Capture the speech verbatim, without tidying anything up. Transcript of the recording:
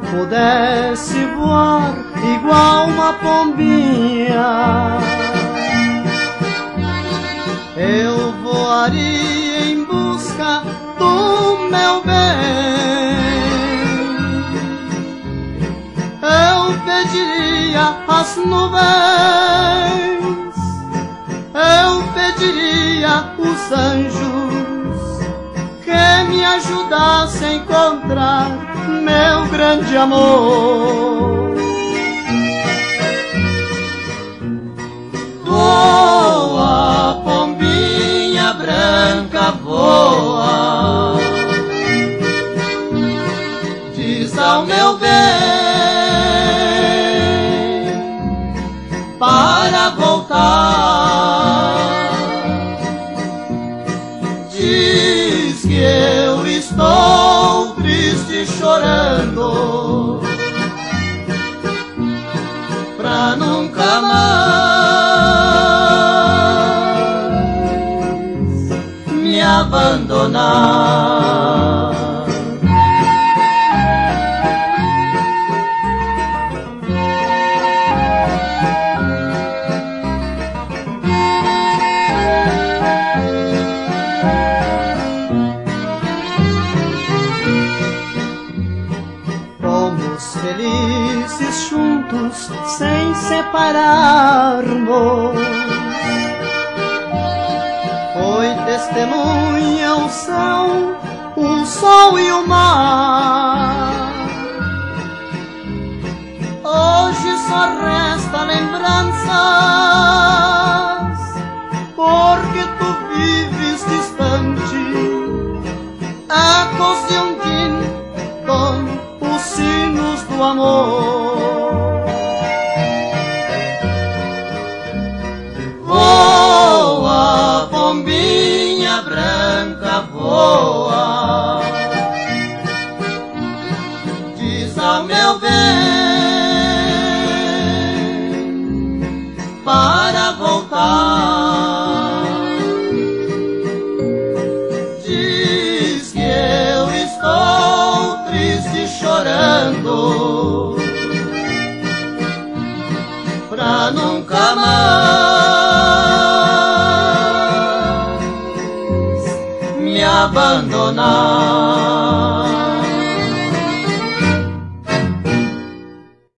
pudesse voar igual uma pombinha, eu voaria em busca do meu bem. Eu pediria às nuvens, eu pediria os anjos que me ajudassem a encontrar meu grande amor. Voa, pombinha branca, voa, diz ao meu bem para voltar. Diz que eu estou triste chorando pra nunca mais me abandonar. Felizes juntos sem separarmos, foi testemunha o céu, o sol e o mar. Hoje só resta lembranças, porque tu vives distante, ecos de um din-don, os sinos do amor. Voa, pombinha branca, voa, diz ao meu bem para voltar. Diz que eu estou triste chorando pra nunca mais me abandonar.